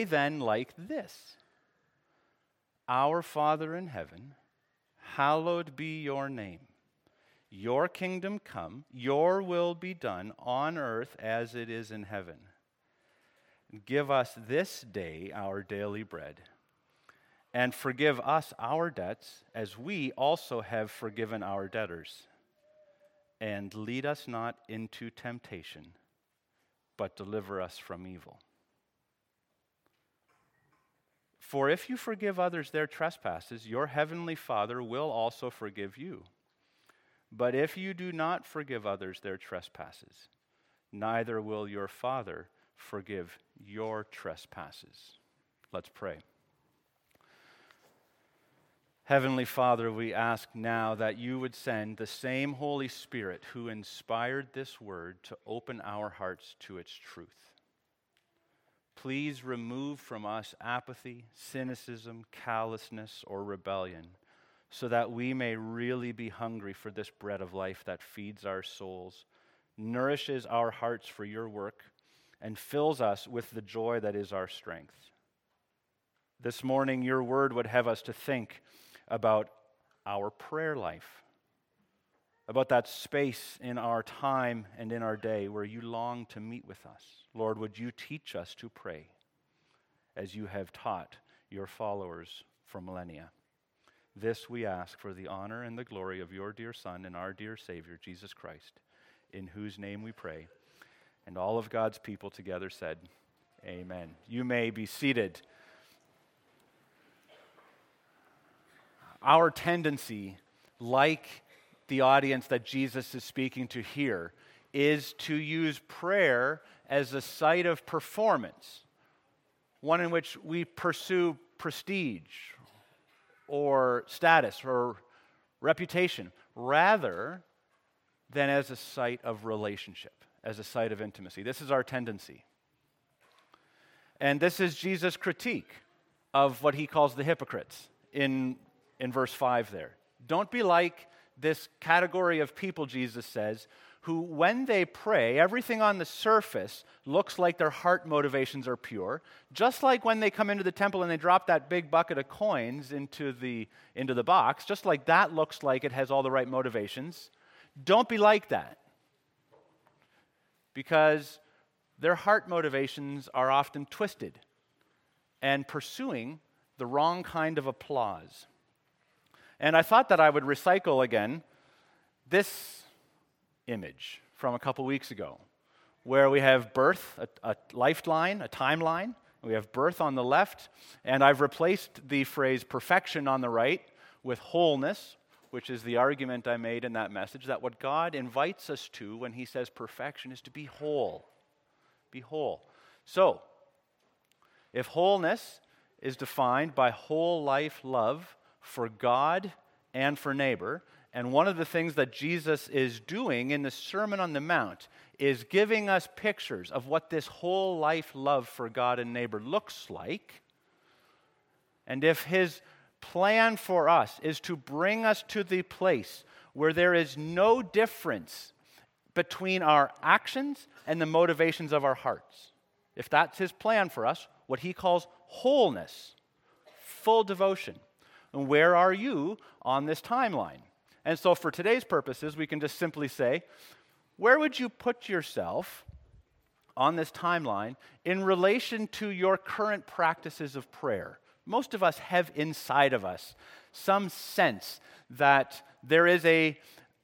then like this: Our Father in heaven, hallowed be your name. Your kingdom come, your will be done on earth as it is in heaven. Give us this day our daily bread, and forgive us our debts as we also have forgiven our debtors. And lead us not into temptation, but deliver us from evil. For if you forgive others their trespasses, your heavenly Father will also forgive you. But if you do not forgive others their trespasses, neither will your Father forgive your trespasses. Let's pray. Heavenly Father, we ask now that you would send the same Holy Spirit who inspired this word to open our hearts to its truth. Please remove from us apathy, cynicism, callousness, or rebellion, so that we may really be hungry for this bread of life that feeds our souls, nourishes our hearts for your work, and fills us with the joy that is our strength. This morning, your word would have us to think about our prayer life, about that space in our time and in our day where you long to meet with us. Lord, would you teach us to pray as you have taught your followers for millennia? This we ask for the honor and the glory of your dear Son and our dear Savior, Jesus Christ, in whose name we pray. And all of God's people together said, Amen. You may be seated. Our tendency, like the audience that Jesus is speaking to here, is to use prayer as a site of performance, one in which we pursue prestige or status or reputation, rather than as a site of relationship, as a site of intimacy. This is our tendency. And this is Jesus' critique of what he calls the hypocrites in verse 5 there. Don't be like this category of people, Jesus says, who, when they pray, everything on the surface looks like their heart motivations are pure, just like when they come into the temple and they drop that big bucket of coins into the box, just like that looks like it has all the right motivations. Don't be like that, because their heart motivations are often twisted and pursuing the wrong kind of applause. And I thought that I would recycle again this image from a couple weeks ago, where we have birth, a lifeline, a timeline. We have birth on the left, and I've replaced the phrase perfection on the right with wholeness, which is the argument I made in that message, that what God invites us to when he says perfection is to be whole. Be whole. So, if wholeness is defined by whole life love for God and for neighbor, and one of the things that Jesus is doing in the Sermon on the Mount is giving us pictures of what this whole life love for God and neighbor looks like. And if his plan for us is to bring us to the place where there is no difference between our actions and the motivations of our hearts, if that's his plan for us, what he calls wholeness, full devotion, and where are you on this timeline? And so for today's purposes, we can just simply say, where would you put yourself on this timeline in relation to your current practices of prayer? Most of us have inside of us some sense that there is a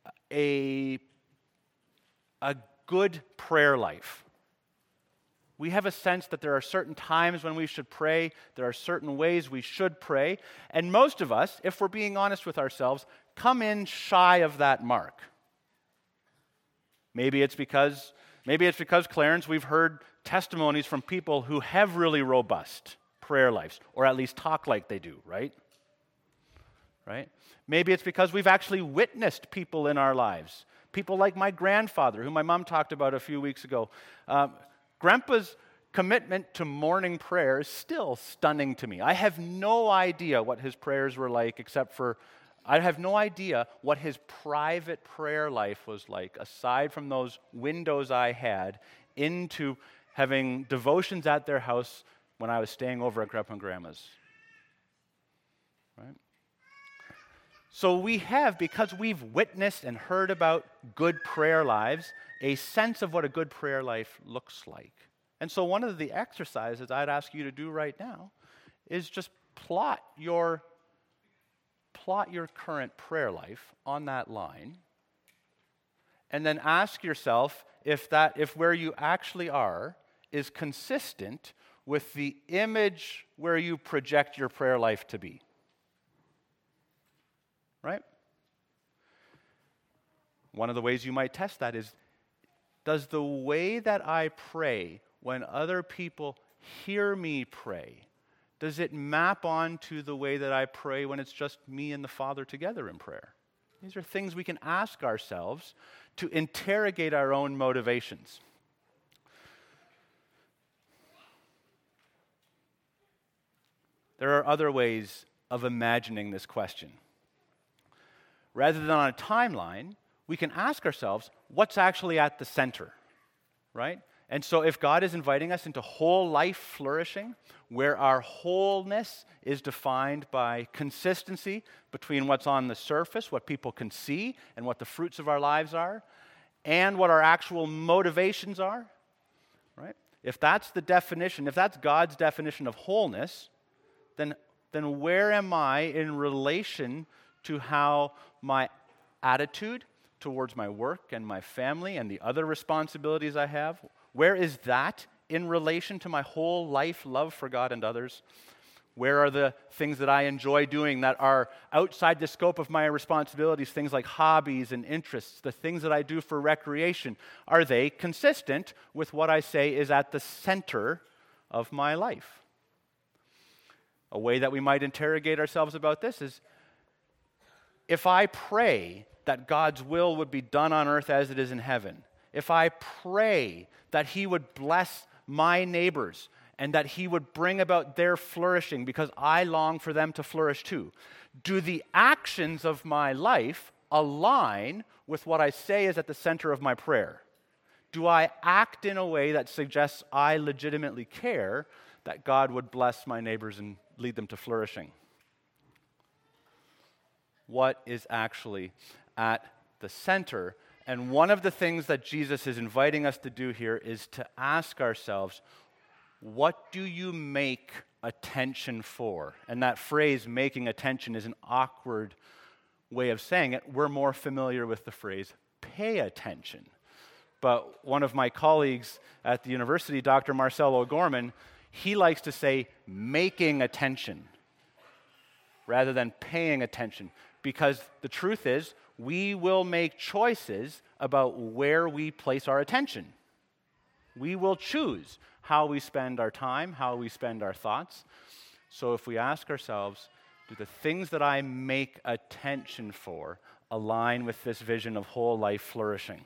good prayer life. We have a sense that there are certain times when we should pray, there are certain ways we should pray, and most of us, if we're being honest with ourselves, come in shy of that mark. Maybe it's because, Clarence, we've heard testimonies from people who have really robust prayer lives, or at least talk like they do, right? Right? Maybe it's because we've actually witnessed people in our lives. People like my grandfather, who my mom talked about a few weeks ago. Grandpa's commitment to morning prayer is still stunning to me. I have no idea what his prayers were like, I have no idea what his private prayer life was like, aside from those windows I had into having devotions at their house when I was staying over at Grandpa and Grandma's. Right? So we have, because we've witnessed and heard about good prayer lives, a sense of what a good prayer life looks like. And so one of the exercises I'd ask you to do right now is just plot your current prayer life on that line, and then ask yourself if where you actually are is consistent with the image where you project your prayer life to be. Right? One of the ways you might test that is, does the way that I pray when other people hear me pray, does it map onto the way that I pray when it's just me and the Father together in prayer? These are things we can ask ourselves to interrogate our own motivations. There are other ways of imagining this question. Rather than on a timeline, we can ask ourselves, what's actually at the center, right? And so if God is inviting us into whole life flourishing, where our wholeness is defined by consistency between what's on the surface, what people can see, and what the fruits of our lives are, and what our actual motivations are, right? If that's the definition, if that's God's definition of wholeness, then where am I in relation to how my attitude towards my work and my family and the other responsibilities I have, where is that in relation to my whole life love for God and others? Where are the things that I enjoy doing that are outside the scope of my responsibilities, things like hobbies and interests, the things that I do for recreation? Are they consistent with what I say is at the center of my life? A way that we might interrogate ourselves about this is, if I pray that God's will would be done on earth as it is in heaven, if I pray that He would bless my neighbors and that He would bring about their flourishing because I long for them to flourish too, do the actions of my life align with what I say is at the center of my prayer? Do I act in a way that suggests I legitimately care that God would bless my neighbors and lead them to flourishing? What is actually at the center? And one of the things that Jesus is inviting us to do here is to ask ourselves, what do you make attention for? And that phrase, making attention, is an awkward way of saying it. We're more familiar with the phrase, pay attention. But one of my colleagues at the university, Dr. Marcel O'Gorman, he likes to say making attention rather than paying attention. Because the truth is, we will make choices about where we place our attention. We will choose how we spend our time, how we spend our thoughts. So if we ask ourselves, do the things that I make attention for align with this vision of whole life flourishing?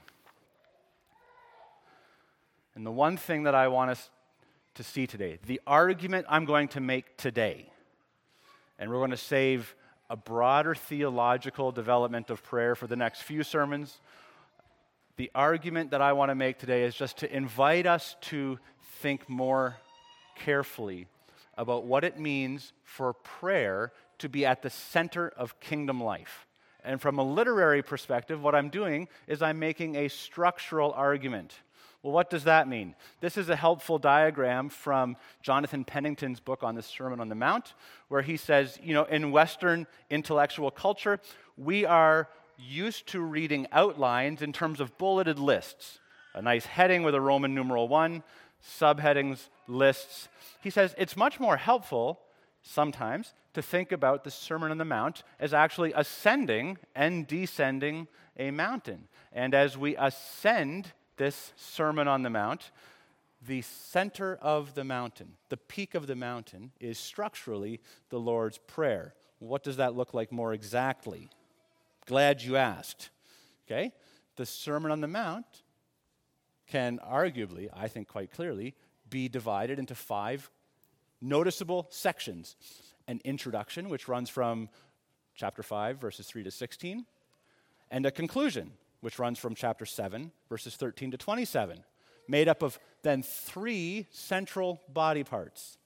And the one thing that I want us to see today, the argument I'm going to make today, and we're going to save a broader theological development of prayer for the next few sermons. The argument that I want to make today is just to invite us to think more carefully about what it means for prayer to be at the center of kingdom life. And from a literary perspective, what I'm doing is I'm making a structural argument. Well, what does that mean? This is a helpful diagram from Jonathan Pennington's book on the Sermon on the Mount, where he says, in Western intellectual culture, we are used to reading outlines in terms of bulleted lists. A nice heading with a Roman numeral 1, subheadings, lists. He says it's much more helpful sometimes to think about the Sermon on the Mount as actually ascending and descending a mountain. And as we ascend this Sermon on the Mount, the center of the mountain, the peak of the mountain, is structurally the Lord's Prayer. What does that look like more exactly? Glad you asked. Okay? The Sermon on the Mount can arguably, I think quite clearly, be divided into 5 noticeable sections. An introduction, which runs from chapter 5, verses 3 to 16, and a conclusion, which runs from chapter 7, verses 13 to 27, made up of then 3 central body parts.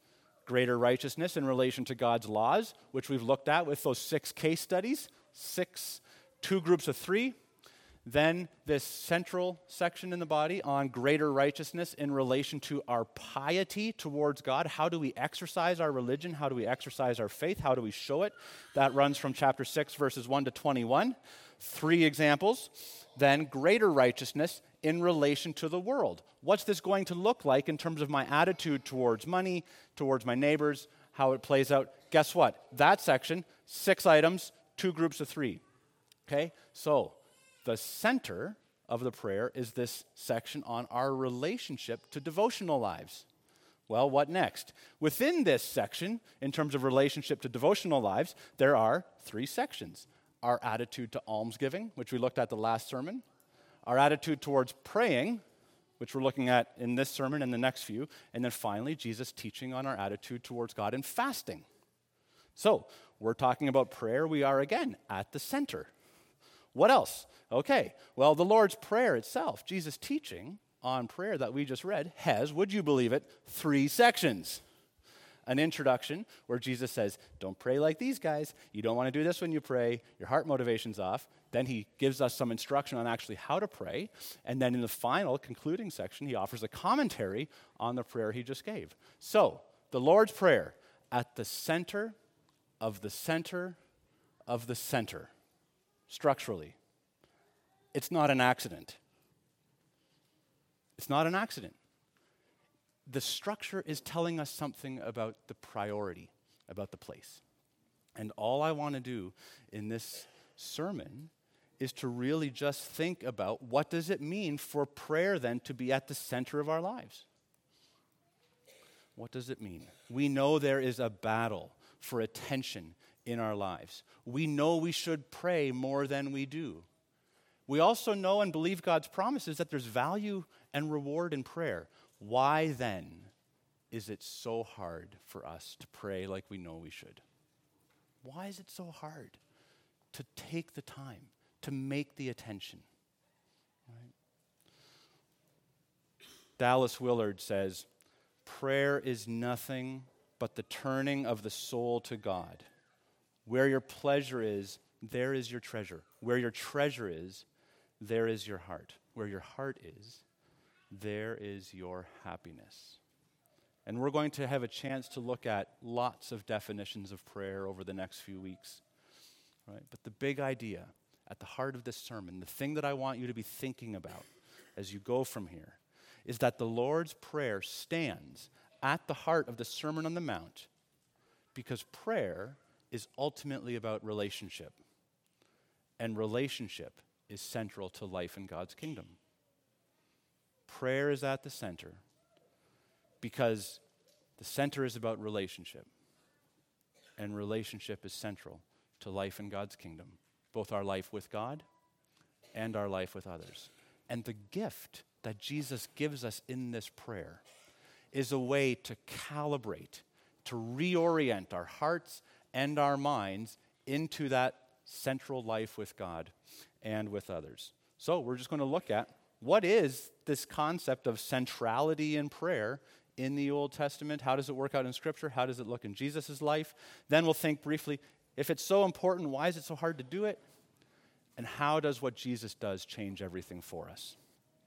greater righteousness in relation to God's laws, which we've looked at with those 6 case studies, 2 groups of 3. Then this central section in the body on greater righteousness in relation to our piety towards God. How do we exercise our religion? How do we exercise our faith? How do we show it? That runs from chapter 6, verses 1 to 21. 3 examples. Then greater righteousness in relation to the world. What's this going to look like in terms of my attitude towards money, towards my neighbors, how it plays out? Guess what? That section, 6 items, 2 groups of 3. Okay? So, the center of the prayer is this section on our relationship to devotional lives. Well, what next? Within this section, in terms of relationship to devotional lives, there are 3 sections. Our attitude to almsgiving, which we looked at the last sermon. Our attitude towards praying, which we're looking at in this sermon and the next few. And then finally, Jesus' teaching on our attitude towards God and fasting. So, we're talking about prayer. We are, again, at the center. What else? Okay, well, the Lord's Prayer itself, Jesus' teaching on prayer that we just read, has, would you believe it, 3 sections. An introduction where Jesus says, don't pray like these guys. You don't want to do this when you pray. Your heart motivation's off. Then he gives us some instruction on actually how to pray. And then in the final concluding section, he offers a commentary on the prayer he just gave. So, the Lord's Prayer at the center of the center of the center. Structurally. It's not an accident. It's not an accident. The structure is telling us something about the priority, about the place. And all I want to do in this sermon is to really just think about what does it mean for prayer then to be at the center of our lives? What does it mean? We know there is a battle for attention in our lives. We know we should pray more than we do. We also know and believe God's promises that there's value and reward in prayer. Why then is it so hard for us to pray like we know we should? Why is it so hard to take the time, to make the attention? Right? Dallas Willard says, prayer is nothing but the turning of the soul to God. Where your pleasure is, there is your treasure. Where your treasure is, there is your heart. Where your heart is, there is your happiness. And we're going to have a chance to look at lots of definitions of prayer over the next few weeks. Right? But the big idea at the heart of this sermon, the thing that I want you to be thinking about as you go from here, is that the Lord's Prayer stands at the heart of the Sermon on the Mount because prayer is ultimately about relationship. And relationship is central to life in God's kingdom. Prayer is at the center because the center is about relationship. And relationship is central to life in God's kingdom, both our life with God and our life with others. And the gift that Jesus gives us in this prayer is a way to calibrate, to reorient our hearts and our minds into that central life with God and with others. So we're just going to look at what is this concept of centrality in prayer in the Old Testament? How does it work out in Scripture? How does it look in Jesus' life? Then we'll think briefly, if it's so important, why is it so hard to do it? And how does what Jesus does change everything for us?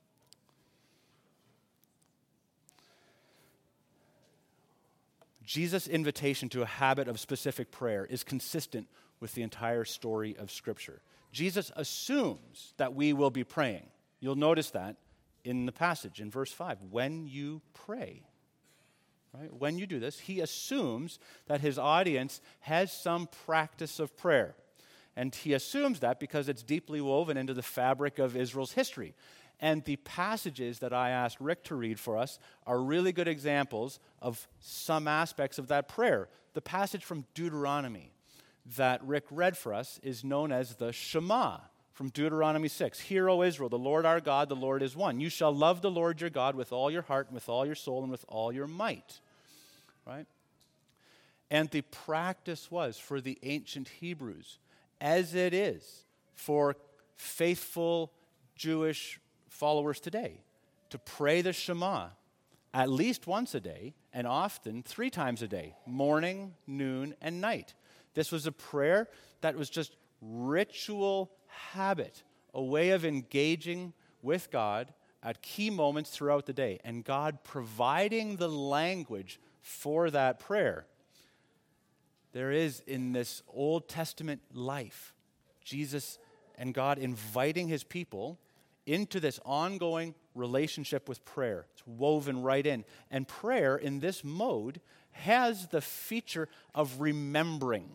Jesus' invitation to a habit of specific prayer is consistent with the entire story of Scripture. Jesus assumes that we will be praying. You'll notice that in the passage in verse 5. When you pray, right? When you do this, he assumes that his audience has some practice of prayer. And he assumes that because it's deeply woven into the fabric of Israel's history. And the passages that I asked Rick to read for us are really good examples of some aspects of that prayer. The passage from Deuteronomy that Rick read for us is known as the Shema from Deuteronomy 6. Hear, O Israel, the Lord our God, the Lord is one. You shall love the Lord your God with all your heart and with all your soul and with all your might. Right? And the practice was for the ancient Hebrews, as it is for faithful Jewish followers today, to pray the Shema at least once a day and often 3 times a day, morning, noon, and night. This was a prayer that was just ritual habit, a way of engaging with God at key moments throughout the day, and God providing the language for that prayer. There is in this Old Testament life, Jesus and God inviting his people into this ongoing relationship with prayer. It's woven right in. And prayer in this mode has the feature of remembering,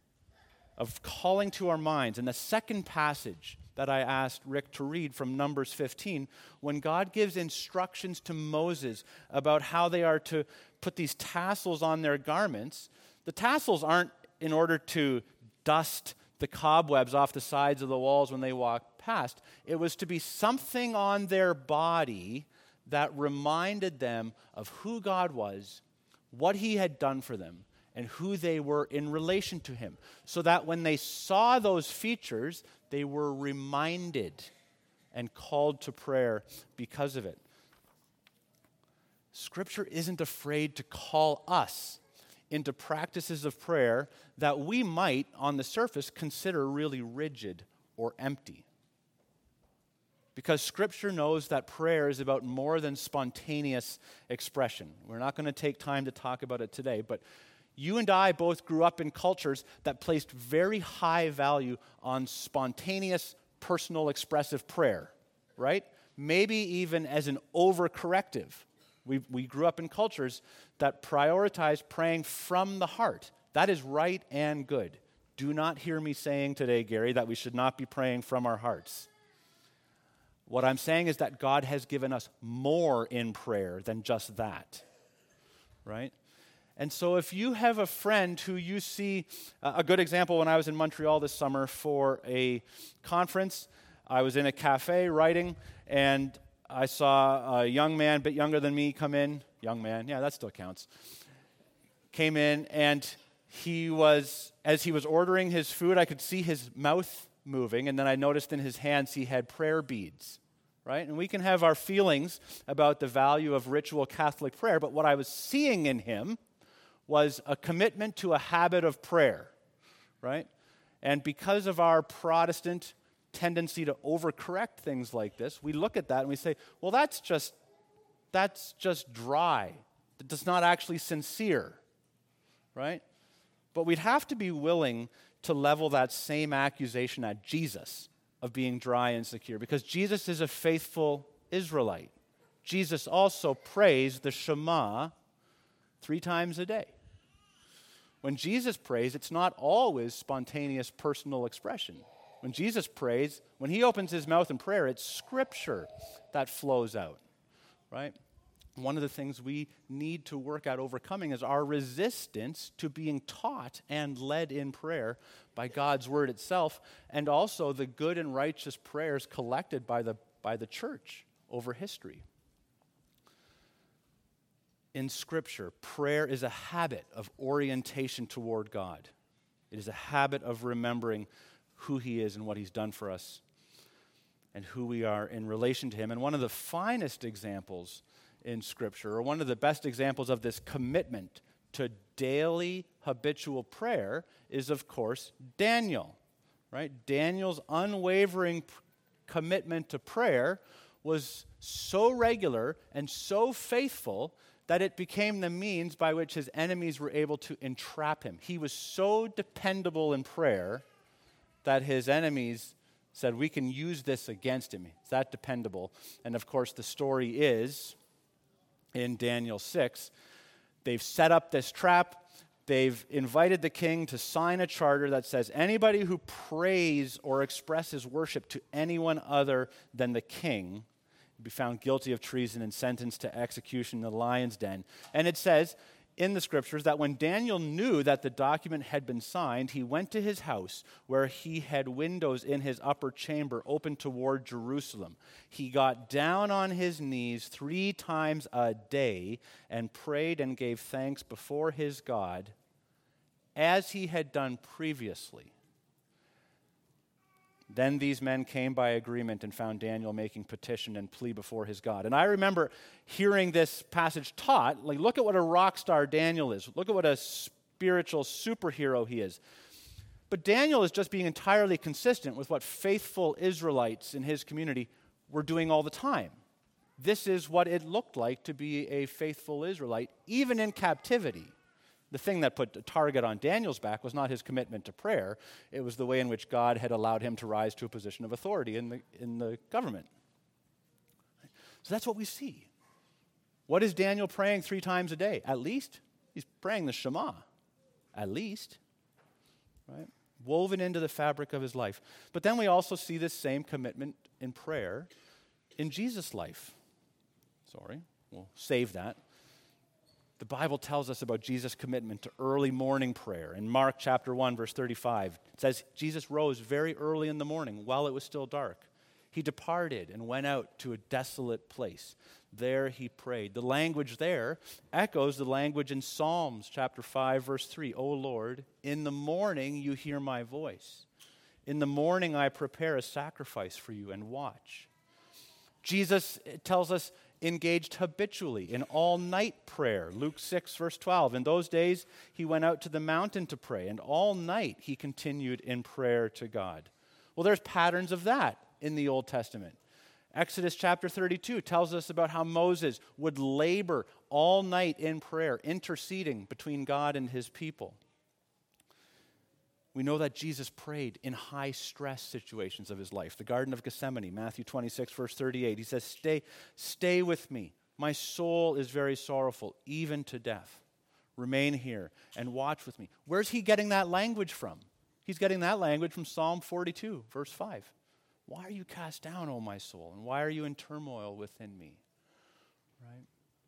of calling to our minds. In the second passage that I asked Rick to read from Numbers 15, when God gives instructions to Moses about how they are to put these tassels on their garments, the tassels aren't in order to dust the cobwebs off the sides of the walls when they walk past. It was to be something on their body that reminded them of who God was, what he had done for them, and who they were in relation to him, so that when they saw those features, they were reminded and called to prayer because of it. Scripture isn't afraid to call us into practices of prayer that we might, on the surface, consider really rigid or empty. Because Scripture knows that prayer is about more than spontaneous expression. We're not going to take time to talk about it today, but you and I both grew up in cultures that placed very high value on spontaneous, personal, expressive prayer, right? Maybe even as an overcorrective. We grew up in cultures that prioritize praying from the heart. That is right and good. Do not hear me saying today, Gary, that we should not be praying from our hearts. What I'm saying is that God has given us more in prayer than just that, right? And so if you have a friend who you see, a good example, when I was in Montreal this summer for a conference, I was in a cafe writing, and I saw a young man, a bit younger than me, come in. Young man, yeah, that still counts. Came in, and as he was ordering his food, I could see his mouth moving, and then I noticed in his hands he had prayer beads, right? And we can have our feelings about the value of ritual Catholic prayer, but what I was seeing in him was a commitment to a habit of prayer, right? And because of our Protestant tendency to overcorrect things like this, we look at that and we say, well, that's just dry. That's not actually sincere, right? But we'd have to be willing to level that same accusation at Jesus of being dry and insecure, because Jesus is a faithful Israelite. Jesus also prays the Shema 3 times a day. When Jesus prays, it's not always spontaneous personal expression. When Jesus prays, when he opens his mouth in prayer, it's Scripture that flows out, right? One of the things we need to work at overcoming is our resistance to being taught and led in prayer by God's Word itself, and also the good and righteous prayers collected by the church over history. In Scripture, prayer is a habit of orientation toward God. It is a habit of remembering who he is and what he's done for us and who we are in relation to him. And one of the finest examples in Scripture, or one of the best examples of this commitment to daily habitual prayer, is, of course, Daniel, right? Daniel's unwavering commitment to prayer was so regular and so faithful that it became the means by which his enemies were able to entrap him. He was so dependable in prayer that his enemies said, we can use this against him. It's that dependable. And of course, the story is, in Daniel 6, they've set up this trap. They've invited the king to sign a charter that says anybody who prays or expresses worship to anyone other than the king will be found guilty of treason and sentenced to execution in the lion's den. And it says in the Scriptures that when Daniel knew that the document had been signed, he went to his house where he had windows in his upper chamber open toward Jerusalem. He got down on his knees 3 times a day and prayed and gave thanks before his God as he had done previously. Then these men came by agreement and found Daniel making petition and plea before his God. And I remember hearing this passage taught, like, look at what a rock star Daniel is. Look at what a spiritual superhero he is. But Daniel is just being entirely consistent with what faithful Israelites in his community were doing all the time. This is what it looked like to be a faithful Israelite, even in captivity. The thing that put a target on Daniel's back was not his commitment to prayer. It was the way in which God had allowed him to rise to a position of authority in the government. So that's what we see. What is Daniel praying 3 times a day? At least he's praying the Shema. At least. Right? Woven into the fabric of his life. But then we also see this same commitment in prayer in Jesus' life. Sorry, we'll save that. The Bible tells us about Jesus' commitment to early morning prayer. In Mark chapter 1, verse 35, it says, Jesus rose very early in the morning while it was still dark. He departed and went out to a desolate place. There he prayed. The language there echoes the language in Psalms chapter 5, verse 3. O Lord, in the morning you hear my voice. In the morning I prepare a sacrifice for you and watch. Jesus, it tells us, engaged habitually in all-night prayer. Luke 6, verse 12. In those days, he went out to the mountain to pray, and all night he continued in prayer to God. Well, there's patterns of that in the Old Testament. Exodus chapter 32 tells us about how Moses would labor all night in prayer, interceding between God and his people. We know that Jesus prayed in high-stress situations of his life. The Garden of Gethsemane, Matthew 26, verse 38. He says, stay with me. My soul is very sorrowful, even to death. Remain here and watch with me. Where's he getting that language from? He's getting that language from Psalm 42, verse 5. Why are you cast down, O my soul? And why are you in turmoil within me? Right?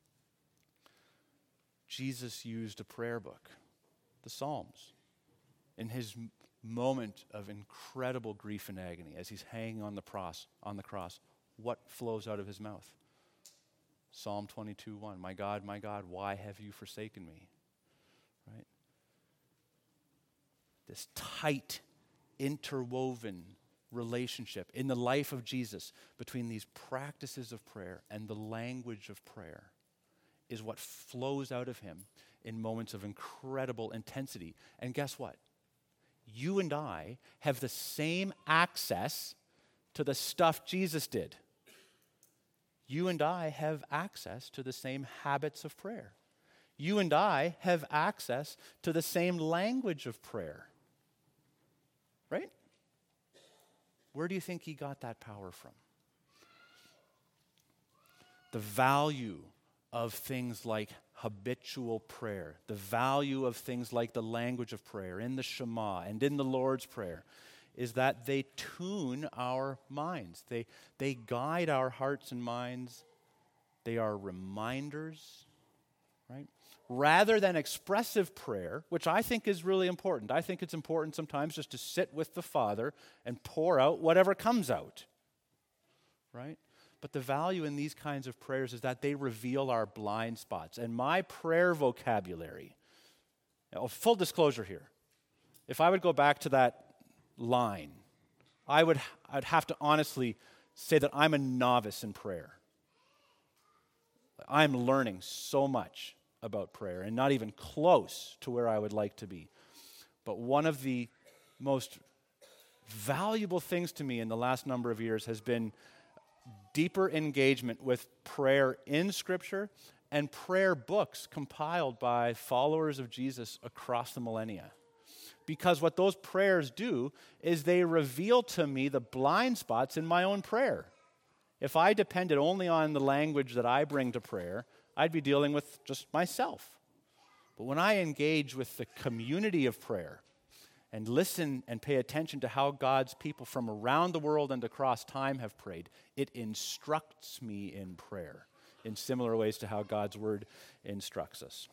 Jesus used a prayer book, the Psalms, in his moment of incredible grief and agony as he's hanging on the cross, what flows out of his mouth? Psalm 22:1. My God, why have you forsaken me? Right? This tight, interwoven relationship in the life of Jesus between these practices of prayer and the language of prayer is what flows out of him in moments of incredible intensity. And guess what? You and I have the same access to the stuff Jesus did. You and I have access to the same habits of prayer. You and I have access to the same language of prayer. Right? Where do you think he got that power from? The value of things like habitual prayer, the value of things like the language of prayer in the Shema and in the Lord's Prayer is that they tune our minds. They guide our hearts and minds. They are reminders, right? Rather than expressive prayer, which I think is really important. I think it's important sometimes just to sit with the Father and pour out whatever comes out, right? But the value in these kinds of prayers is that they reveal our blind spots. And my prayer vocabulary, full disclosure here, if I would go back to that line, I'd have to honestly say that I'm a novice in prayer. I'm learning so much about prayer and not even close to where I would like to be. But one of the most valuable things to me in the last number of years has been deeper engagement with prayer in Scripture and prayer books compiled by followers of Jesus across the millennia. Because what those prayers do is they reveal to me the blind spots in my own prayer. If I depended only on the language that I bring to prayer, I'd be dealing with just myself. But when I engage with the community of prayer and listen and pay attention to how God's people from around the world and across time have prayed, it instructs me in prayer in similar ways to how God's Word instructs us.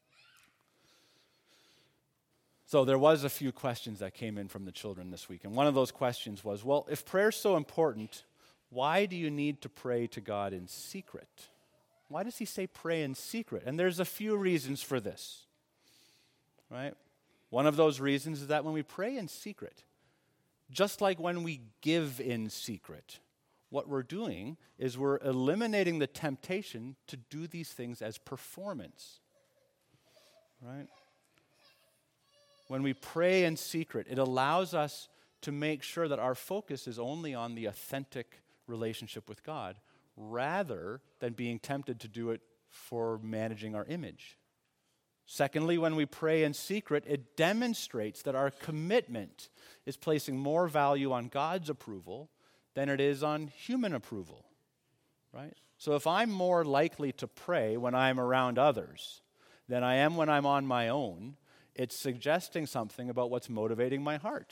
So there was a few questions that came in from the children this week, and one of those questions was, well, if prayer's so important, why do you need to pray to God in secret? Why does he say pray in secret? And there's a few reasons for this, right? One of those reasons is that when we pray in secret, Just like when we give in secret, what we're doing is we're eliminating the temptation to do these things as performance, right? When we pray in secret, it allows us to make sure that our focus is only on the authentic relationship with God, rather than being tempted to do it for managing our image. Secondly, when we pray in secret, it demonstrates that our commitment is placing more value on God's approval than it is on human approval, right? So if I'm more likely to pray when I'm around others than I am when I'm on my own, it's suggesting something about what's motivating my heart.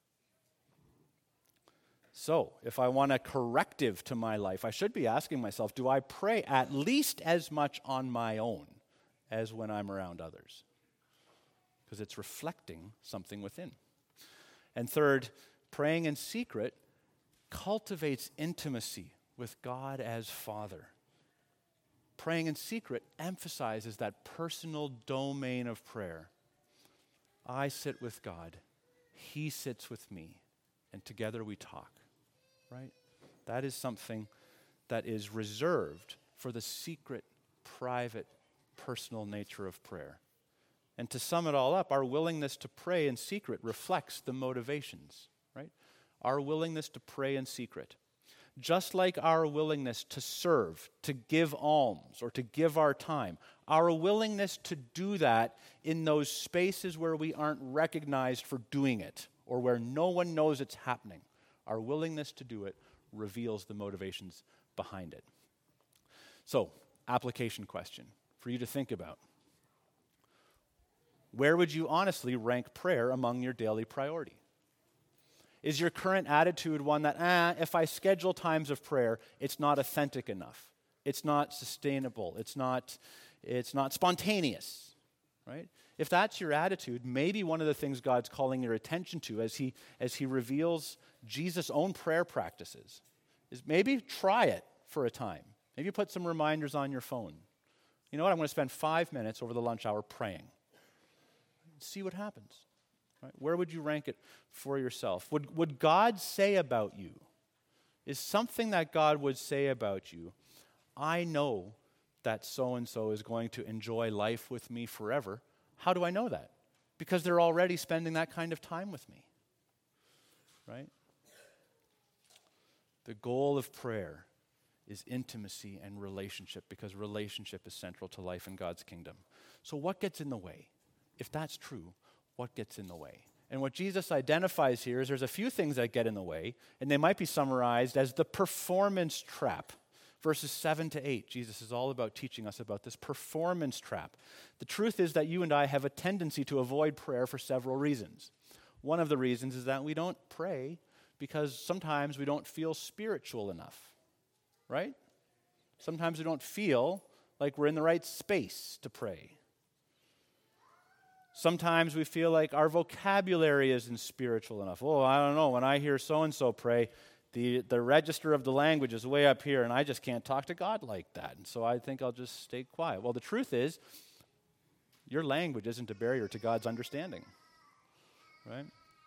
So, if I want a corrective to my life, I should be asking myself, do I pray at least as much on my own as when I'm around others? Because it's reflecting something within. And third, praying in secret cultivates intimacy with God as Father. Praying in secret emphasizes that personal domain of prayer. I sit with God, He sits with me, and together we talk, right? That is something that is reserved for the secret, private, personal nature of prayer. And to sum it all up, our willingness to pray in secret reflects the motivations, right? Our willingness to pray in secret. Just like our willingness to serve, to give alms, or to give our time, our willingness to do that in those spaces where we aren't recognized for doing it, or where no one knows it's happening, our willingness to do it reveals the motivations behind it. So, application question for you to think about. Where would you honestly rank prayer among your daily priority? Is your current attitude one that, if I schedule times of prayer, it's not authentic enough, it's not sustainable, it's not spontaneous, right? If that's your attitude, maybe one of the things God's calling your attention to as he reveals Jesus' own prayer practices is maybe try it for a time. Maybe put some reminders on your phone. You know what? I'm going to spend 5 minutes over the lunch hour praying. See what happens. Right? Where would you rank it for yourself? Would God say about you, is something that God would say about you, I know that so-and-so is going to enjoy life with me forever. How do I know that? Because they're already spending that kind of time with me. Right? The goal of prayer is intimacy and relationship, because relationship is central to life in God's kingdom. So what gets in the way? If that's true, what gets in the way? And what Jesus identifies here is there's a few things that get in the way, and they might be summarized as the performance trap. Verses 7 to 8, Jesus is all about teaching us about this performance trap. The truth is that you and I have a tendency to avoid prayer for several reasons. One of the reasons is that we don't pray because sometimes we don't feel spiritual enough, right? Sometimes we don't feel like we're in the right space to pray. Sometimes we feel like our vocabulary isn't spiritual enough. Oh, I don't know, when I hear so-and-so pray, the register of the language is way up here, and I just can't talk to God like that. And so I think I'll just stay quiet. Well, the truth is, your language isn't a barrier to God's understanding, right?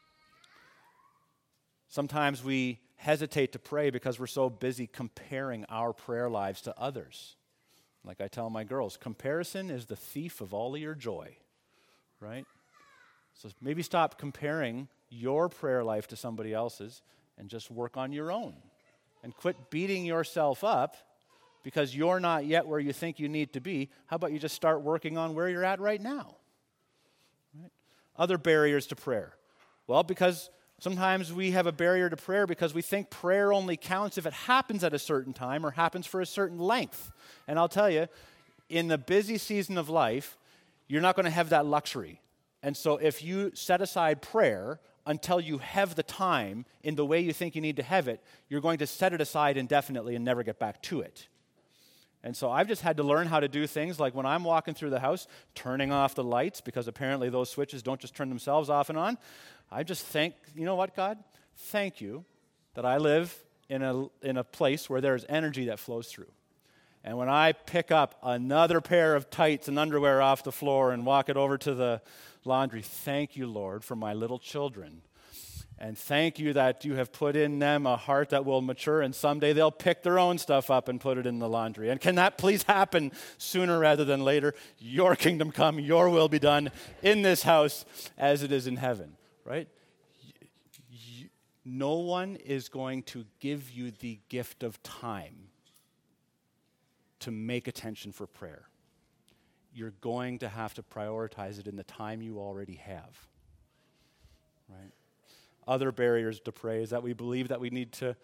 Sometimes we hesitate to pray because we're so busy comparing our prayer lives to others. Like I tell my girls, comparison is the thief of all of your joy. Right? So maybe stop comparing your prayer life to somebody else's and just work on your own. And quit beating yourself up because you're not yet where you think you need to be. How about you just start working on where you're at right now? Right? Other barriers to prayer. Well, because sometimes we have a barrier to prayer because we think prayer only counts if it happens at a certain time or happens for a certain length. And I'll tell you, in the busy season of life, you're not going to have that luxury. And so if you set aside prayer until you have the time in the way you think you need to have it, you're going to set it aside indefinitely and never get back to it. And so I've just had to learn how to do things like when I'm walking through the house, turning off the lights, because apparently those switches don't just turn themselves off and on. I just think, you know what, God? Thank you that I live in a place where there's energy that flows through. And when I pick up another pair of tights and underwear off the floor and walk it over to the laundry, thank you, Lord, for my little children And thank you that you have put in them a heart that will mature, and someday they'll pick their own stuff up and put it in the laundry. And can that please happen sooner rather than later? Your kingdom come, your will be done in this house as it is in heaven, right? No one is going to give you the gift of time to make attention for prayer. You're going to have to prioritize it in the time you already have, right? Other barriers to pray is that we believe that we need to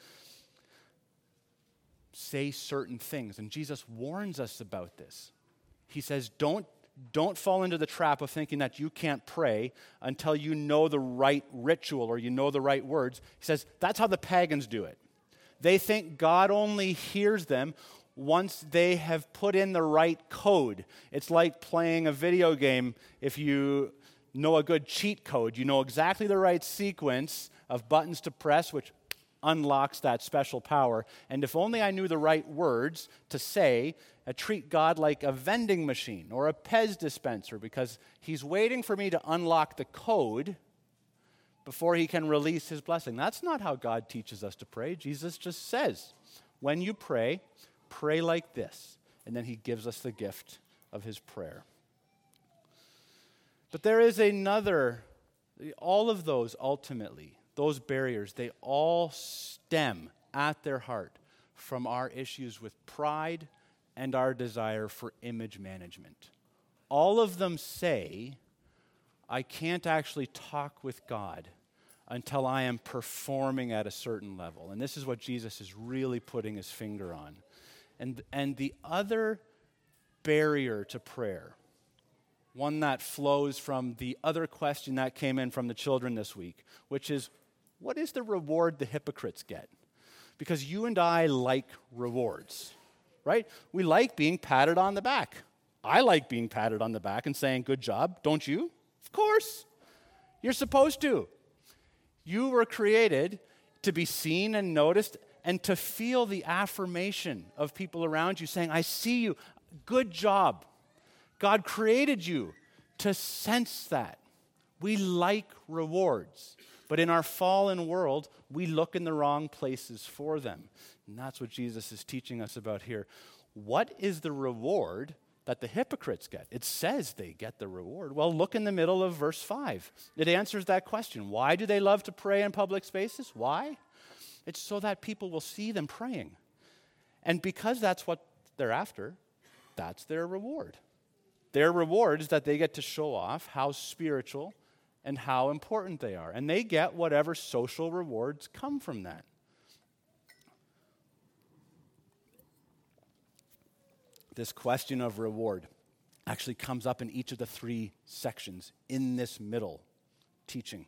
say certain things. And Jesus warns us about this. He says, don't fall into the trap of thinking that you can't pray until you know the right ritual or you know the right words. He says, that's how the pagans do it. They think God only hears them once they have put in the right code. It's like playing a video game. If you know a good cheat code, you know exactly the right sequence of buttons to press, which unlocks that special power. And if only I knew the right words to say, treat God like a vending machine or a Pez dispenser, because he's waiting for me to unlock the code before he can release his blessing. That's not how God teaches us to pray. Jesus just says, when you pray, pray like this. And then he gives us the gift of his prayer. But there is another, all of those ultimately, those barriers, they all stem at their heart from our issues with pride and our desire for image management. All of them say, I can't actually talk with God until I am performing at a certain level. And this is what Jesus is really putting his finger on. And the other barrier to prayer, one that flows from the other question that came in from the children this week, which is, what is the reward the hypocrites get? Because you and I like rewards, right? We like being patted on the back. I like being patted on the back and saying, good job, don't you? Of course. You're supposed to. You were created to be seen and noticed and to feel the affirmation of people around you saying, I see you, good job. God created you to sense that. We like rewards, but in our fallen world, we look in the wrong places for them. And that's what Jesus is teaching us about here. What is the reward that the hypocrites get? It says they get the reward. Well, look in the middle of verse 5. It answers that question. Why do they love to pray in public spaces? Why? It's so that people will see them praying. And because that's what they're after, that's their reward. Their reward is that they get to show off how spiritual and how important they are. And they get whatever social rewards come from that. This question of reward actually comes up in each of the three sections in this middle teaching.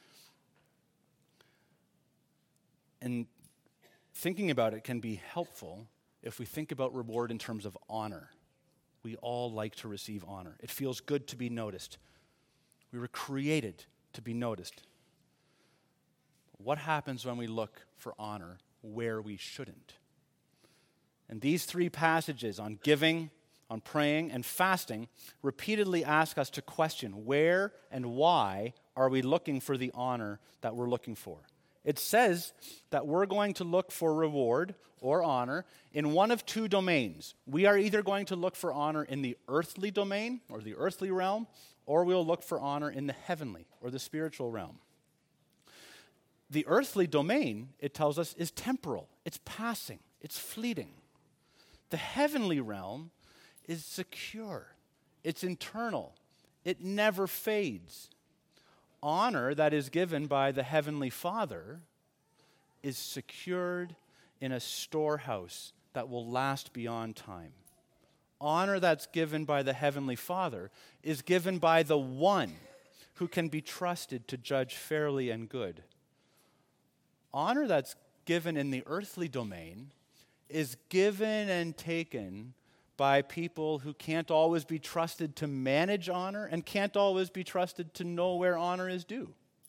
And thinking about it can be helpful if we think about reward in terms of honor. We all like to receive honor. It feels good to be noticed. We were created to be noticed. What happens when we look for honor where we shouldn't? And these three passages on giving, on praying, and fasting repeatedly ask us to question where and why are we looking for the honor that we're looking for. It says that we're going to look for reward or honor in one of two domains. We are either going to look for honor in the earthly domain or the earthly realm, or we'll look for honor in the heavenly or the spiritual realm. The earthly domain, it tells us, is temporal. It's passing. It's fleeting. The heavenly realm is secure. It's internal. It never fades. Honor that is given by the Heavenly Father is secured in a storehouse that will last beyond time. Honor that's given by the Heavenly Father is given by the one who can be trusted to judge fairly and good. Honor that's given in the earthly domain is given and taken by people who can't always be trusted to manage honor and can't always be trusted to know where honor is due.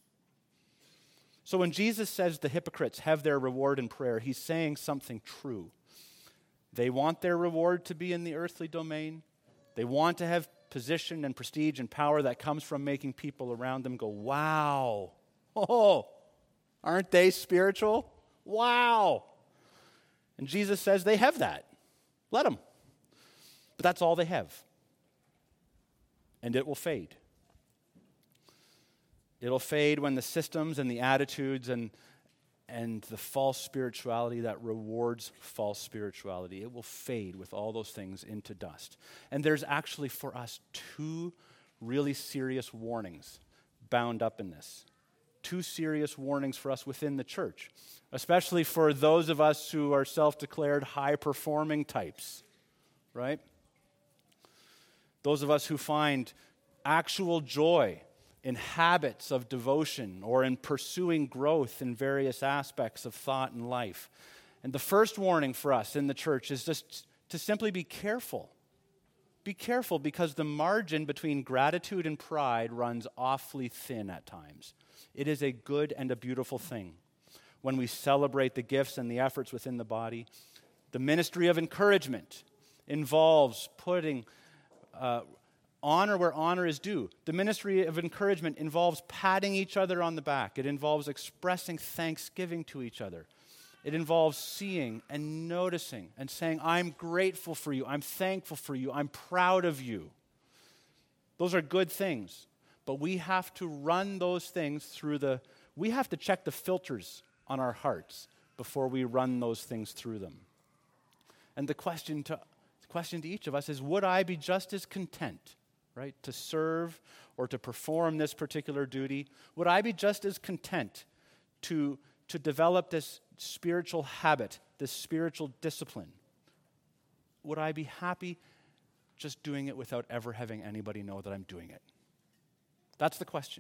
So when Jesus says the hypocrites have their reward in prayer, he's saying something true. They want their reward to be in the earthly domain. They want to have position and prestige and power that comes from making people around them go, wow, oh, Aren't they spiritual? Wow. And Jesus says they have that. Let them. But that's all they have. And it will fade. It'll fade when the systems and the attitudes and the false spirituality that rewards false spirituality, it will fade with all those things into dust. And there's actually for us two really serious warnings bound up in this. Two serious warnings for us within the church, especially for those of us who are self-declared high-performing types, right? Those of us who find actual joy in habits of devotion or in pursuing growth in various aspects of thought and life. And the first warning for us in the church is just to simply be careful. Be careful, because the margin between gratitude and pride runs awfully thin at times. It is a good and a beautiful thing when we celebrate the gifts and the efforts within the body. The ministry of encouragement involves putting honor where honor is due. The ministry of encouragement involves patting each other on the back. It involves expressing thanksgiving to each other. It involves seeing and noticing and saying, I'm grateful for you, I'm thankful for you, I'm proud of you. Those are good things, but we have to run those things through we have to check the filters on our hearts before we run those things through them. And the question to each of us is, would I be just as content, right, to serve or to perform this particular duty? Would I be just as content to develop this spiritual habit, this spiritual discipline? Would I be happy just doing it without ever having anybody know that I'm doing it? That's the question.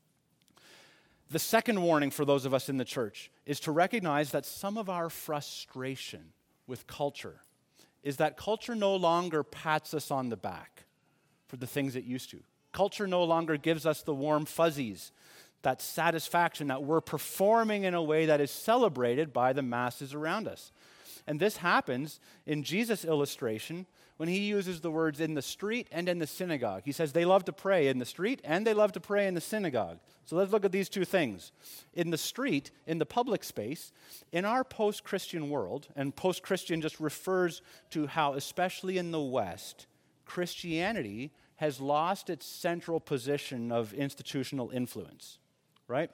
The second warning for those of us in the church is to recognize that some of our frustration with culture is that culture no longer pats us on the back for the things it used to. Culture no longer gives us the warm fuzzies, that satisfaction that we're performing in a way that is celebrated by the masses around us. And this happens in Jesus' illustration when he uses the words in the street and in the synagogue. He says they love to pray in the street and they love to pray in the synagogue. So let's look at these two things. In the street, in the public space, in our post-Christian world, and post-Christian just refers to how, especially in the West, Christianity has lost its central position of institutional influence, right?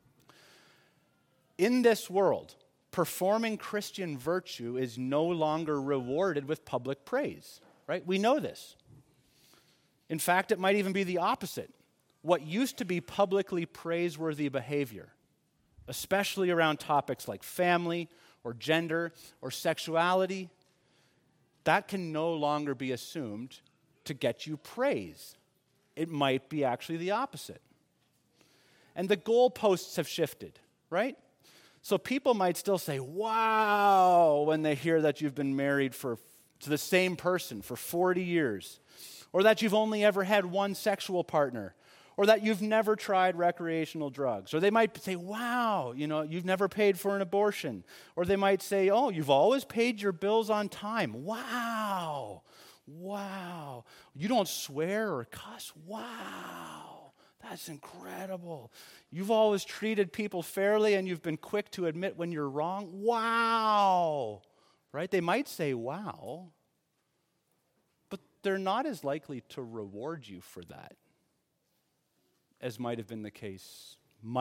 In this world, performing Christian virtue is no longer rewarded with public praise, right? We know this. In fact, it might even be the opposite. What used to be publicly praiseworthy behavior, especially around topics like family or gender or sexuality, that can no longer be assumed to get you praise. It might be actually the opposite. And the goalposts have shifted, right? So people might still say, wow, when they hear that you've been married to the same person for 40 years, or that you've only ever had one sexual partner, or that you've never tried recreational drugs. Or they might say, wow, you've never paid for an abortion. Or they might say, oh, you've always paid your bills on time. Wow. You don't swear or cuss. Wow. That's incredible. You've always treated people fairly and you've been quick to admit when you're wrong. Wow. Right? They might say, wow. But they're not as likely to reward you for that as might have been the case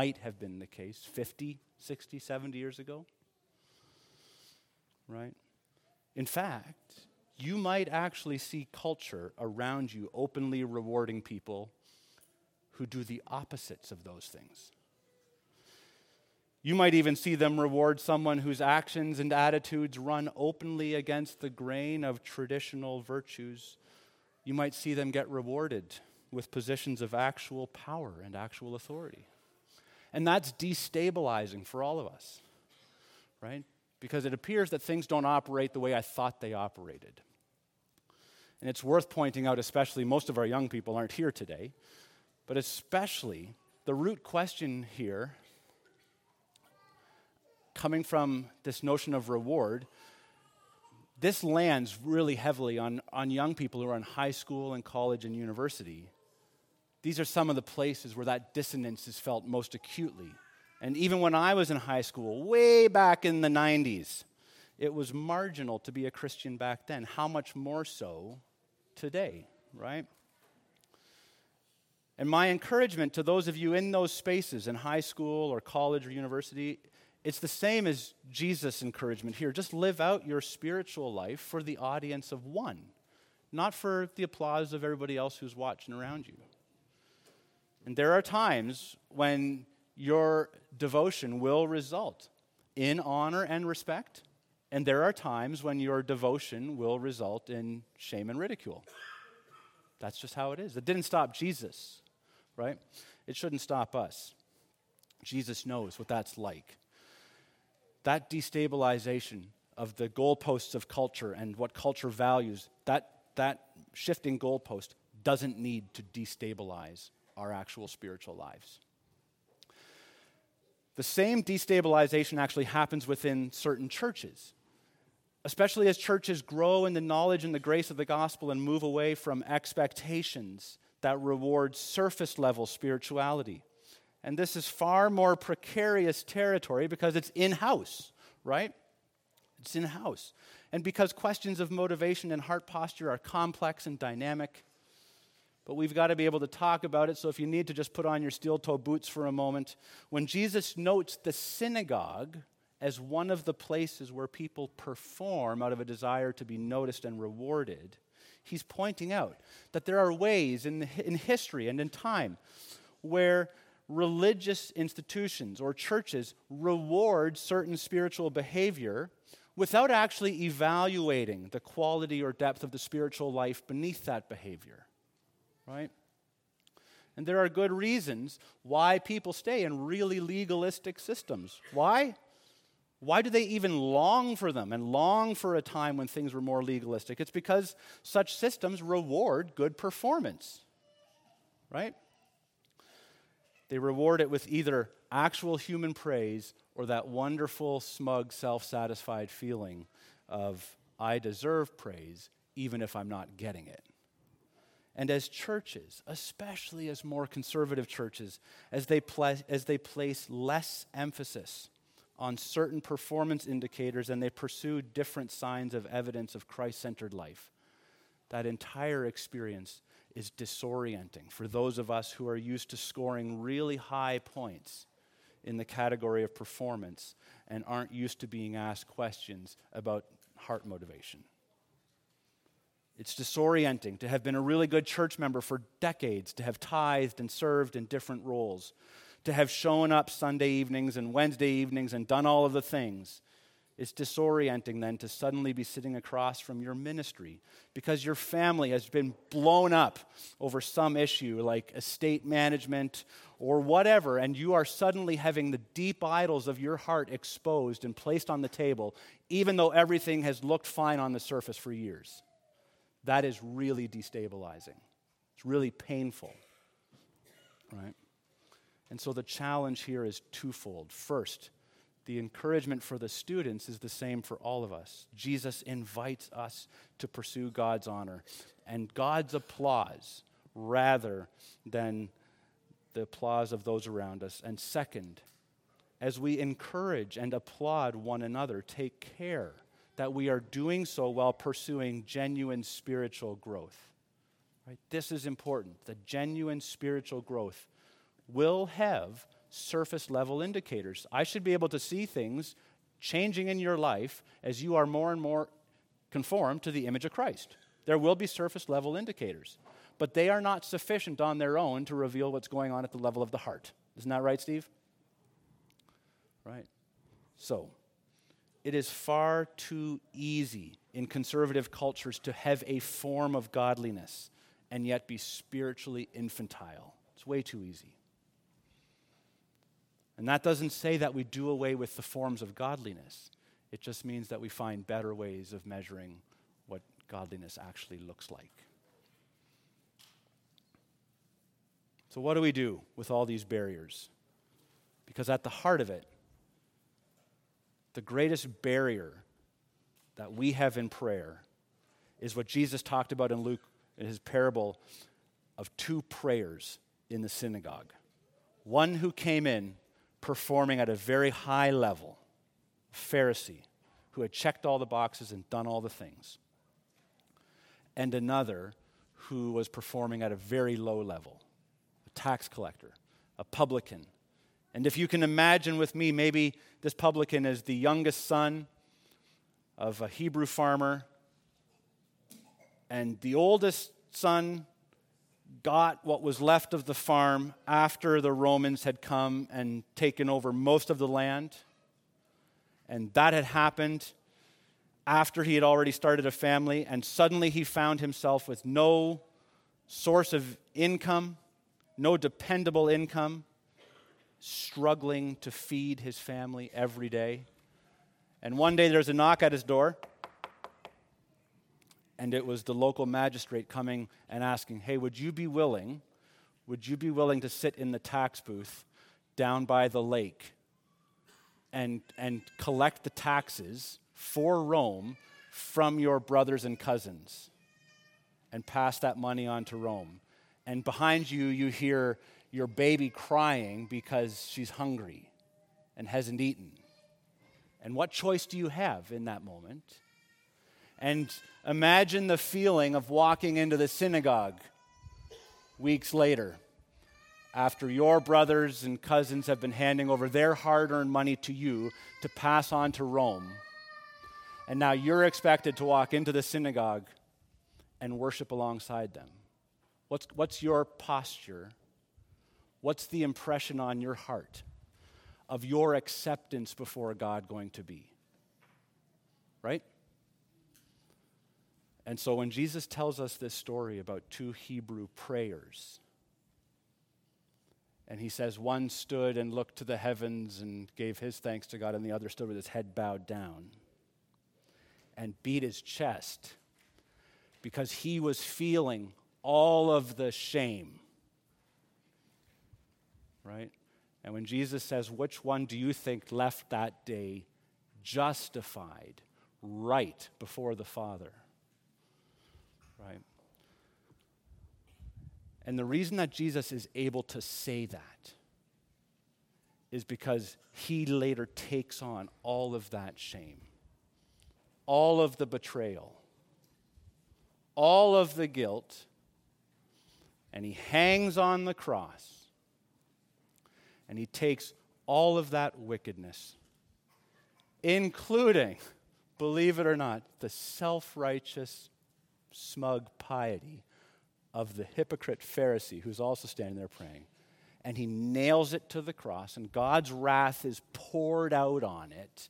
50, 60, 70 years ago. Right? In fact, you might actually see culture around you openly rewarding people who do the opposites of those things. You might even see them reward someone whose actions and attitudes run openly against the grain of traditional virtues. You might see them get rewarded with positions of actual power and actual authority. And that's destabilizing for all of us, right? Because it appears that things don't operate the way I thought they operated. And it's worth pointing out, especially most of our young people aren't here today, but especially the root question here, coming from this notion of reward, this lands really heavily on young people who are in high school and college and university. These are some of the places where that dissonance is felt most acutely And even when I was in high school, way back in the 90s, it was marginal to be a Christian back then. How much more so today, right? And my encouragement to those of you in those spaces, in high school or college or university, it's the same as Jesus' encouragement here. Just live out your spiritual life for the audience of one, not for the applause of everybody else who's watching around you. And there are times when your devotion will result in honor and respect, and there are times when your devotion will result in shame and ridicule. That's just how it is. It didn't stop Jesus, right? It shouldn't stop us. Jesus knows what that's like. That destabilization of the goalposts of culture and what culture values, that shifting goalpost doesn't need to destabilize our actual spiritual lives. The same destabilization actually happens within certain churches, especially as churches grow in the knowledge and the grace of the gospel and move away from expectations that reward surface-level spirituality. And this is far more precarious territory because it's in-house, right? It's in-house. And because questions of motivation and heart posture are complex and dynamic, but we've got to be able to talk about it. So if you need to just put on your steel-toe boots for a moment, when Jesus notes the synagogue as one of the places where people perform out of a desire to be noticed and rewarded, he's pointing out that there are ways in history and in time where religious institutions or churches reward certain spiritual behavior without actually evaluating the quality or depth of the spiritual life beneath that behavior, right? And there are good reasons why people stay in really legalistic systems. Why? Why do they even long for them and long for a time when things were more legalistic? It's because such systems reward good performance, right? They reward it with either actual human praise or that wonderful, smug, self-satisfied feeling of, I deserve praise even if I'm not getting it. And as churches, especially as more conservative churches, as they place less emphasis on certain performance indicators and they pursue different signs of evidence of Christ-centered life, that entire experience is disorienting for those of us who are used to scoring really high points in the category of performance and aren't used to being asked questions about heart motivation. It's disorienting to have been a really good church member for decades, to have tithed and served in different roles, to have shown up Sunday evenings and Wednesday evenings and done all of the things. It's disorienting then to suddenly be sitting across from your ministry because your family has been blown up over some issue like estate management or whatever, and you are suddenly having the deep idols of your heart exposed and placed on the table, even though everything has looked fine on the surface for years. That is really destabilizing. It's really painful, right? And so the challenge here is twofold. First, the encouragement for the students is the same for all of us. Jesus invites us to pursue God's honor and God's applause rather than the applause of those around us. And second, as we encourage and applaud one another, take care that we are doing so while pursuing genuine spiritual growth. Right? This is important. The genuine spiritual growth will have surface level indicators. I should be able to see things changing in your life as you are more and more conformed to the image of Christ. There will be surface level indicators, but they are not sufficient on their own to reveal what's going on at the level of the heart. Isn't that right, Steve? Right. So, it is far too easy in conservative cultures to have a form of godliness and yet be spiritually infantile. It's way too easy. And that doesn't say that we do away with the forms of godliness. It just means that we find better ways of measuring what godliness actually looks like. So what do we do with all these barriers? Because at the heart of it, the greatest barrier that we have in prayer is what Jesus talked about in Luke in his parable of two prayers in the synagogue. One who came in performing at a very high level, a Pharisee who had checked all the boxes and done all the things, and another who was performing at a very low level, a tax collector, a publican. And if you can imagine with me, maybe this publican is the youngest son of a Hebrew farmer, and the oldest son got what was left of the farm after the Romans had come and taken over most of the land. And that had happened after he had already started a family, and suddenly he found himself with no source of income, no dependable income, struggling to feed his family every day. And one day there's a knock at his door, and it was the local magistrate coming and asking, hey, would you be willing to sit in the tax booth down by the lake and collect the taxes for Rome from your brothers and cousins and pass that money on to Rome? And behind you, you hear your baby crying because she's hungry and hasn't eaten. And what choice do you have in that moment? And imagine the feeling of walking into the synagogue weeks later after your brothers and cousins have been handing over their hard-earned money to you to pass on to Rome. And now you're expected to walk into the synagogue and worship alongside them. What's your posture? What's the impression on your heart of your acceptance before God going to be? Right? And so when Jesus tells us this story about two Hebrew prayers, and he says one stood and looked to the heavens and gave his thanks to God, and the other stood with his head bowed down and beat his chest because he was feeling all of the shame, right? And when Jesus says, which one do you think left that day justified right before the Father? Right? And the reason that Jesus is able to say that is because he later takes on all of that shame, all of the betrayal, all of the guilt, and he hangs on the cross, and he takes all of that wickedness, including, believe it or not, the self-righteous, smug piety of the hypocrite Pharisee who's also standing there praying. And he nails it to the cross, and God's wrath is poured out on it.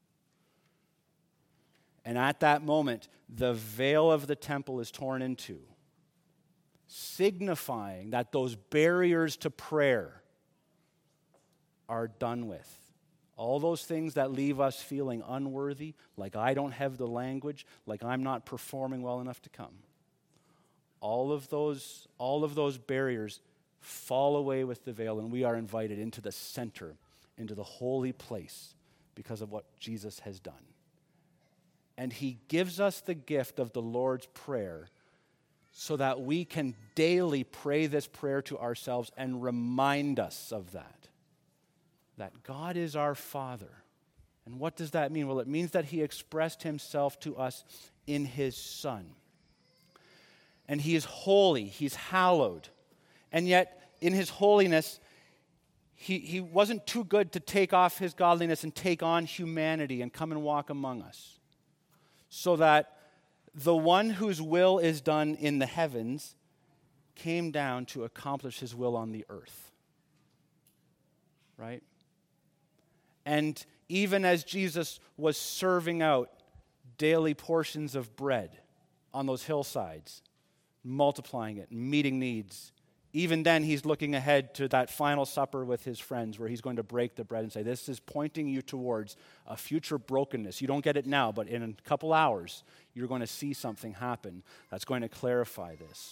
And at that moment, the veil of the temple is torn in two, signifying that those barriers to prayer are done with. All those things that leave us feeling unworthy, like I don't have the language, like I'm not performing well enough to come. All of those barriers fall away with the veil, and we are invited into the center, into the holy place, because of what Jesus has done. And he gives us the gift of the Lord's Prayer so that we can daily pray this prayer to ourselves and remind us of that God is our Father. And what does that mean? Well, it means that he expressed himself to us in his Son. And he is holy, he's hallowed. And yet, in his holiness, he wasn't too good to take off his godliness and take on humanity and come and walk among us. So that the one whose will is done in the heavens came down to accomplish his will on the earth. Right? And even as Jesus was serving out daily portions of bread on those hillsides, multiplying it, meeting needs, even then he's looking ahead to that final supper with his friends where he's going to break the bread and say, this is pointing you towards a future brokenness. You don't get it now, but in a couple hours, you're going to see something happen that's going to clarify this.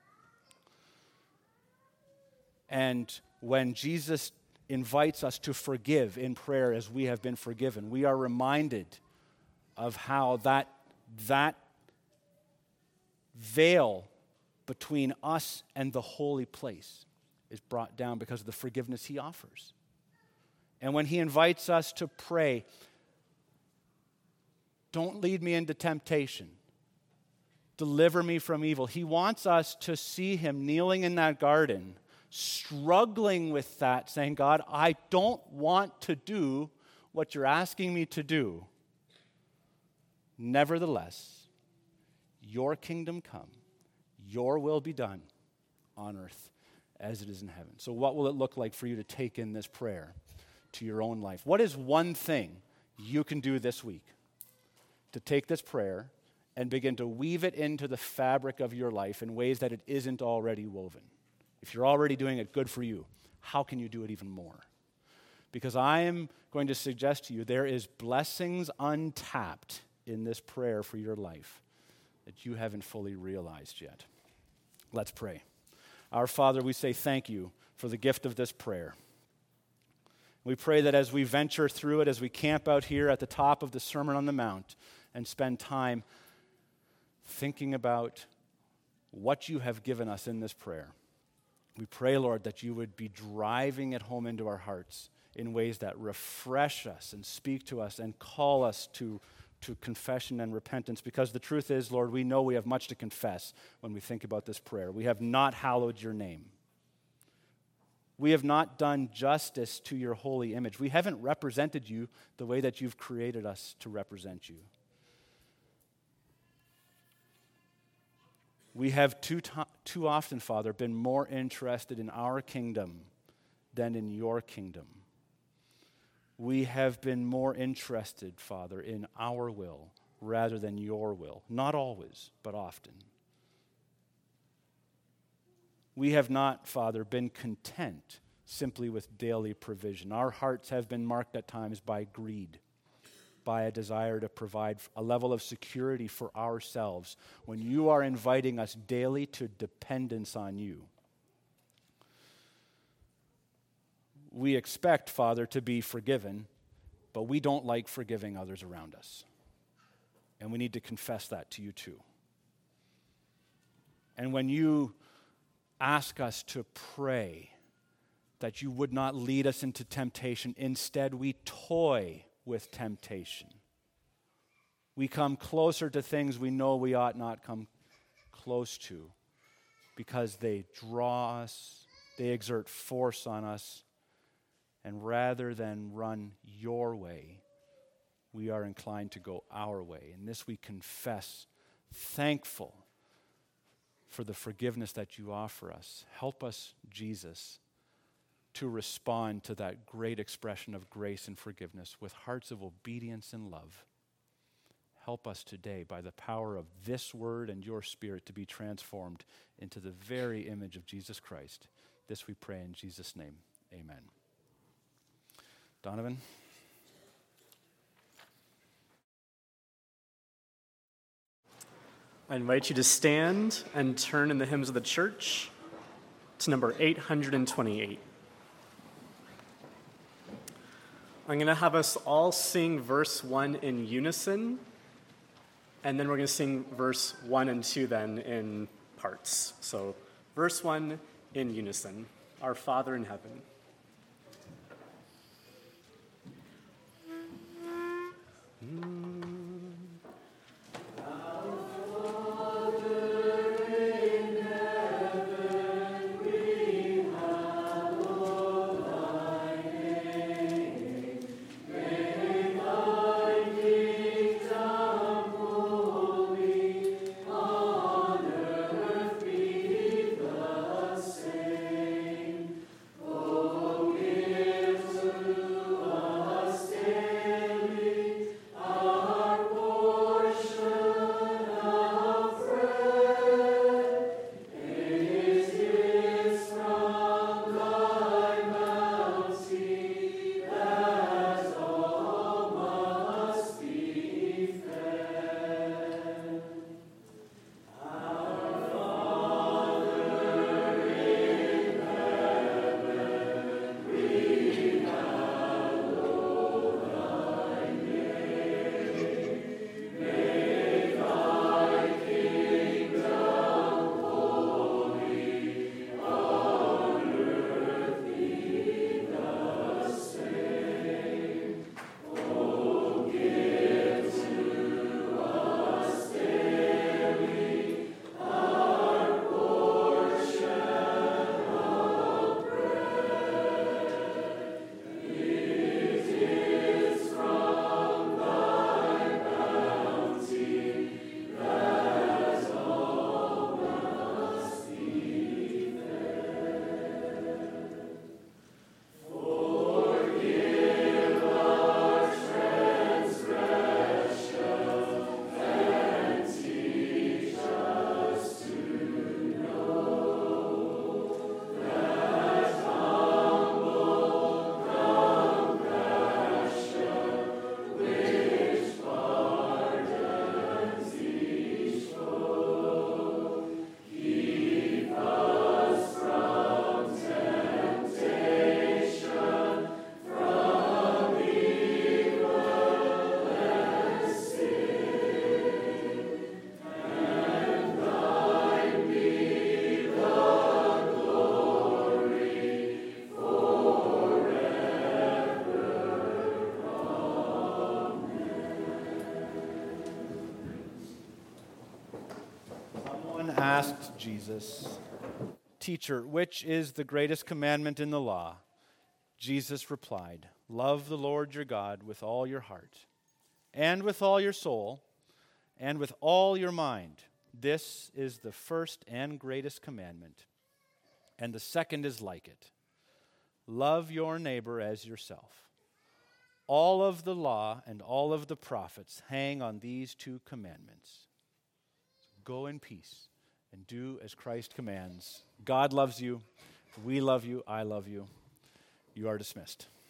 And when Jesus invites us to forgive in prayer as we have been forgiven, we are reminded of how that veil between us and the holy place is brought down because of the forgiveness he offers. And when he invites us to pray, don't lead me into temptation. Deliver me from evil. He wants us to see him kneeling in that garden, struggling with that, saying, God, I don't want to do what you're asking me to do. Nevertheless, your kingdom come, your will be done on earth as it is in heaven. So what will it look like for you to take in this prayer to your own life? What is one thing you can do this week to take this prayer and begin to weave it into the fabric of your life in ways that it isn't already woven? If you're already doing it, good for you. How can you do it even more? Because I am going to suggest to you there is blessings untapped in this prayer for your life that you haven't fully realized yet. Let's pray. Our Father, we say thank you for the gift of this prayer. We pray that as we venture through it, as we camp out here at the top of the Sermon on the Mount and spend time thinking about what you have given us in this prayer, we pray, Lord, that you would be driving it home into our hearts in ways that refresh us and speak to us and call us to confession and repentance, because the truth is, Lord, we know we have much to confess when we think about this prayer. We have not hallowed your name. We have not done justice to your holy image. We haven't represented you the way that you've created us to represent you. We have too often, Father, been more interested in our kingdom than in your kingdom. We have been more interested, Father, in our will rather than your will. Not always, but often. We have not, Father, been content simply with daily provision. Our hearts have been marked at times by greed, by a desire to provide a level of security for ourselves when you are inviting us daily to dependence on you. We expect, Father, to be forgiven, but we don't like forgiving others around us. And we need to confess that to you too. And when you ask us to pray that you would not lead us into temptation, instead we toy with temptation. We come closer to things we know we ought not come close to because they draw us, they exert force on us, and rather than run your way, we are inclined to go our way. In this we confess, thankful for the forgiveness that you offer us. Help us, Jesus, to respond to that great expression of grace and forgiveness with hearts of obedience and love. Help us today, by the power of this word and your Spirit, to be transformed into the very image of Jesus Christ. This we pray in Jesus' name. Amen. Donovan? I invite you to stand and turn in the hymns of the church to number 828. I'm going to have us all sing verse 1 in unison, and then we're going to sing verse 1 and 2 then in parts. So verse 1 in unison. Our Father in heaven. asked Jesus, "Teacher, which is the greatest commandment in the law?" Jesus replied, "Love the Lord your God with all your heart, and with all your soul, and with all your mind. This is the first and greatest commandment. And the second is like it. Love your neighbor as yourself. All of the law and all of the prophets hang on these two commandments. Go in peace and do as Christ commands. God loves you. We love you. I love you. You are dismissed.